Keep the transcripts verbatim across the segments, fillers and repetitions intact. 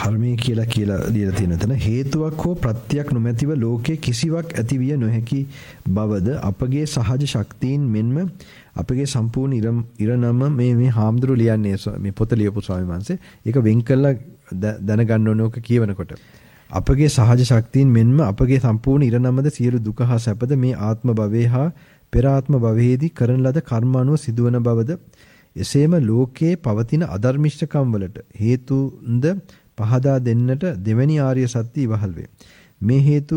කර්මය කියලා කියලා දීලා තියෙන තැන හේතුවක් හෝ ප්‍රත්‍යක් නොමැතිව ලෝකේ කිසිවක් ඇතිවිය නොහැකි බවද අපගේ සහජ ශක්තියින් මෙන්ම අපගේ සම්පූර්ණ ඉරණම මේ මේ හාමුදුරු ලියන්නේ මේ පොත ලියපු ස්වාමීන් වහන්සේ. ඒක වෙන් කළා දැනගන්න ඕන ඕක කියවනකොට. අපගේ සහජ ශක්තියින් මෙන්ම අපගේ සම්පූර්ණ ඉරණමද සියලු දුක හා සැපද මේ ආත්ම භවයේ හා පෙර ආත්ම භවයේදී කරන ලද කර්ම අනුව සිදුවන බවද එසේම ලෝකයේ පවතින අධර්මිෂ්ඨකම් වලට හේතුන්ද පහදා දෙන්නට දෙවැනි ආර්ය සත්‍ය ඉවහල් වේ. මේ හේතු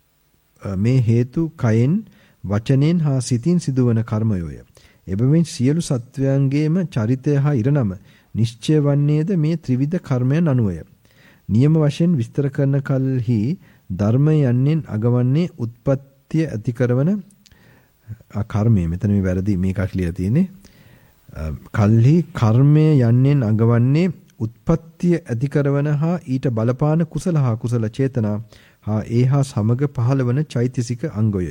මේ හේතු කයෙන් වචනෙන් හා සිතින් සිදුවන කර්මයෝය. එබැවින් සියලු සත්වයන්ගේම චරිතය හා ඉරණම නිශ්චය වන්නේද මේ ත්‍රිවිධ කර්මයන් අනුවය. නියම වශයෙන් විස්තර කරන කල්හි ධර්ම යන්නෙන් අගවන්නේ උත්පත්තිය ඇති කරන කර්මය. මෙතන මේ වැරදි මේකක් ලියලා තියෙන්නේ. කල්හි කර්මය යන්නෙන් අගවන්නේ උත්පත්තිය ඇති කරන හා ඊට බලපාන කුසල හා කුසල චේතනා හා ඒහා සමග පහළවන චෛතසික අංගයය.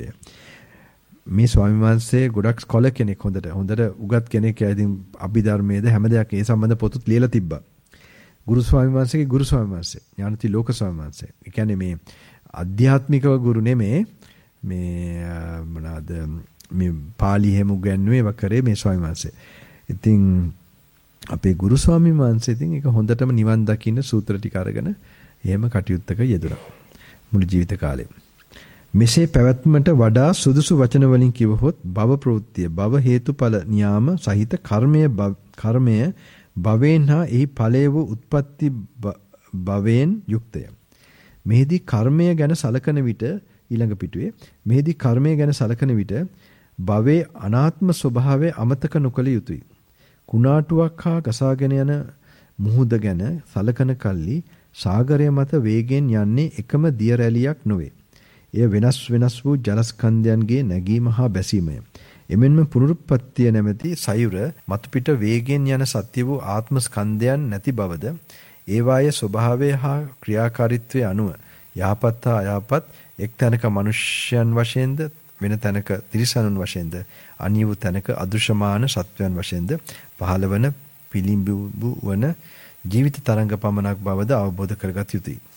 මේ ස්වාමීන් වහන්සේ ගොඩක් ස්කෝලර් කෙනෙක්, හොඳට හොඳට උගත් කෙනෙක්. ඉතින් අභිධර්මයේද හැම දෙයක් ඒ සම්බන්ධ පොතුත් ලියලා තිබ්බා. ගුරු ස්වාමීන් වහන්සේගේ ගුරු ස්වාමීන් වහන්සේ ඥානති ලෝක ස්වාමීන් වහන්සේ. ඒ කියන්නේ මේ අධ්‍යාත්මිකව ගුරු නෙමේ, මේ මොනවාද මේ පාලි හැම උගන්වුවේ ඒවා කරේ මේ ස්වාමීන් වහන්සේ. ඉතින් අපේ ගුරු ස්වාමීන් වහන්සේ ඉතින් ඒක හොඳටම නිවන් දකින්න සූත්‍ර ටික අරගෙන එහෙම කටයුත්තක යෙදුණා මුළු ජීවිත කාලෙම. මෙසේ පැවැත්මට වඩා සුදුසු වචන වලින් කිවහොත් භව ප්‍රවෘත්තිය, භව හේතුඵල න්යාම සහිත කර්මය කර්මය භවෙන් හා එහි ඵලය වූ උත්පත්ති භවෙන් යුක්තය. මෙහිදී කර්මය ගැන සලකන විට ඊළඟ පිටුවේ මෙහිදී කර්මය ගැන සලකන විට භවයේ අනාත්ම ස්වභාවය අමතක නොකළ යුතුය. කුණාටුවක් හා ගසාගෙන යන මුහුද ගැන සලකන කල්ලි සාගරය මත වේගෙන් යන්නේ එකම දිය රැලියක් නොවේ. එය වෙනස් වෙනස් වූ ජලස්කන්ධයන්ගේ නැගීම හා බැසීමය. එමෙන්ම පුනරුත්පත්තිය නැමැති සයුර මතු පිට වේගෙන් යන සත්‍ය වූ ආත්ම ස්කන්ධයන් නැති බවද ඒවායේ ස්වභාවය හා ක්‍රියාකාරීත්වය අනුව යහපත් හා අයහපත් එක් තැනක මනුෂ්‍යයන් වශයෙන්ද වෙන තැනක තිරිසනුන් වශයෙන්ද අනිය වූ තැනක අදෘශ්‍යමාන සත්වයන් වශයෙන්ද පහළවන පිළිඹු වන ජීවිත තරංග පමණක් බවද අවබෝධ කරගත යුතුය.